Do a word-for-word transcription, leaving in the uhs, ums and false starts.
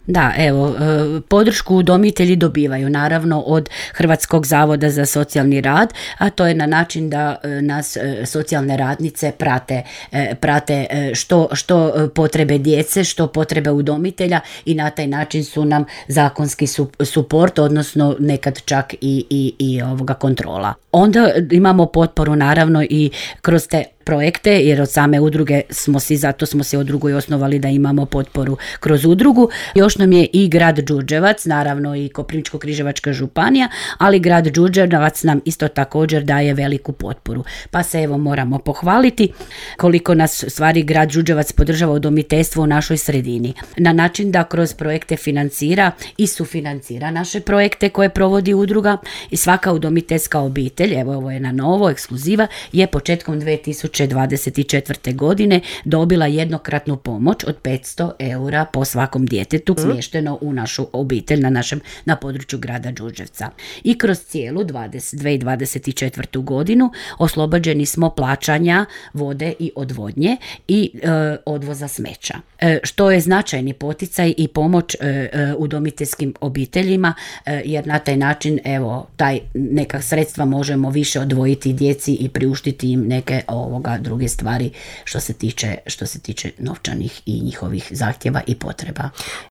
Da, evo, podršku udomitelji dobivaju naravno od Hrvatskog zavoda za socijalni rad, a to je na način da nas socijalne radnice prate, prate što, što potrebe djece, što potrebe udomitelja i na taj način su nam zakonski suport, odnosno nekad čak i, i, i ovoga kontrola. Onda imamo potporu naravno i kroz te projekte, jer od same udruge smo si, zato smo se udrugu i osnovali da imamo potporu kroz udrugu. Još nam je i grad Đurđevac, naravno i Koprivničko-križevačka županija, ali grad Đurđevac nam isto također daje veliku potporu. Pa se evo moramo pohvaliti koliko nas stvari grad Đurđevac podržava udomiteljstvo u našoj sredini. Na način da kroz projekte financira i sufinancira naše projekte koje provodi udruga i svaka udomiteljska obitelj, evo ovo je na novo, ekskluziva, je početkom dvije tisuće dvadeset četvrte. godine dobila jednokratnu pomoć od petsto eura po svakom djetetu smješteno u našu obitelj na našem na području grada Đurđevca. I kroz cijelu dvije tisuće dvadeset četvrtu. godinu oslobođeni smo plaćanja vode i odvodnje i e, odvoza smeća. E, što je značajni poticaj i pomoć e, e, udomiteljskim obiteljima, e, jer na taj način evo taj neka sredstva možemo više odvojiti djeci i priuštiti im neke ovoga druge stvari što se tiče što se tiče novčanih i njihovih zahtjeva i potreba.